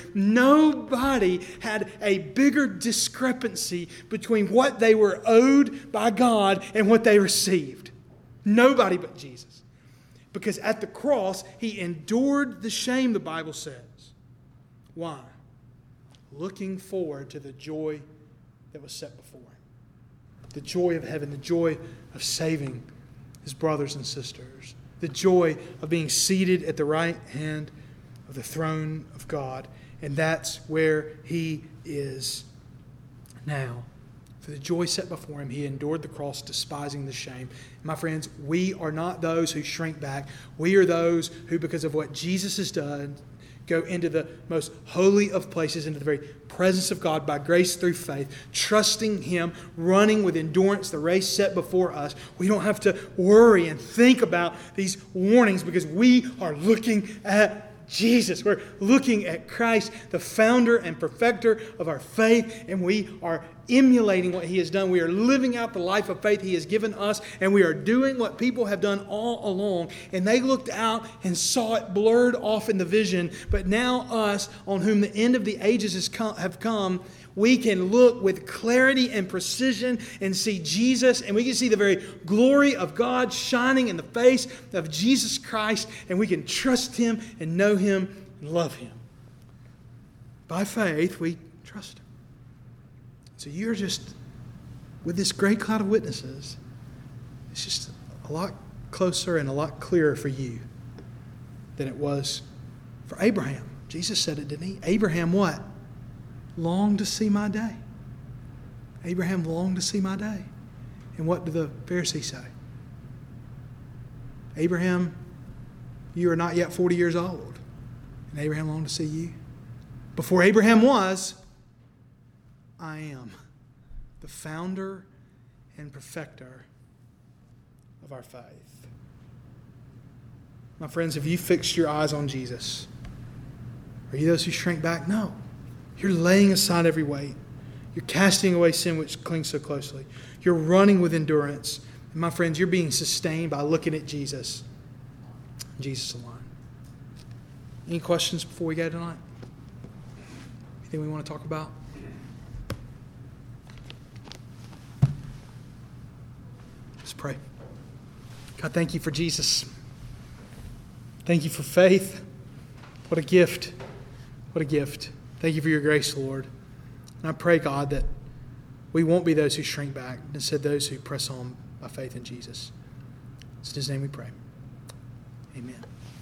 nobody had a bigger discrepancy between what they were owed by God and what they received. Nobody but Jesus. Because at the cross, he endured the shame, the Bible says. Why? Looking forward to the joy that was set before him. The joy of heaven, the joy of saving his brothers and sisters. The joy of being seated at the right hand of the throne of God. And that's where he is now. For the joy set before him, he endured the cross, despising the shame. My friends, we are not those who shrink back. We are those who, because of what Jesus has done, go into the most holy of places, into the very presence of God by grace through faith, trusting him, running with endurance the race set before us. We don't have to worry and think about these warnings, because we are looking at Jesus. We're looking at Christ, the founder and perfecter of our faith, and we are emulating what he has done. We are living out the life of faith he has given us, and we are doing what people have done all along. And they looked out and saw it blurred off in the vision. But now us, on whom the end of the ages has come, have come, we can look with clarity and precision and see Jesus, and we can see the very glory of God shining in the face of Jesus Christ, and we can trust him and know him and love him. By faith, we trust him. So you're just, with this great cloud of witnesses, it's just a lot closer and a lot clearer for you than it was for Abraham. Jesus said it, didn't he? Abraham what? Longed to see my day. Abraham longed to see my day. And what did the Pharisee say? Abraham, you are not yet forty years old. And Abraham longed to see you. Before Abraham was, I am the founder and perfecter of our faith. My friends, have you fixed your eyes on Jesus? Are you those who shrink back? No. You're laying aside every weight. You're casting away sin which clings so closely. You're running with endurance. And my friends, you're being sustained by looking at Jesus. Jesus alone. Any questions before we go tonight? Anything we want to talk about? Let's pray. God, thank you for Jesus. Thank you for faith. What a gift. What a gift. Thank you for your grace, Lord. And I pray, God, that we won't be those who shrink back, instead those who press on by faith in Jesus. It's in His name we pray. Amen.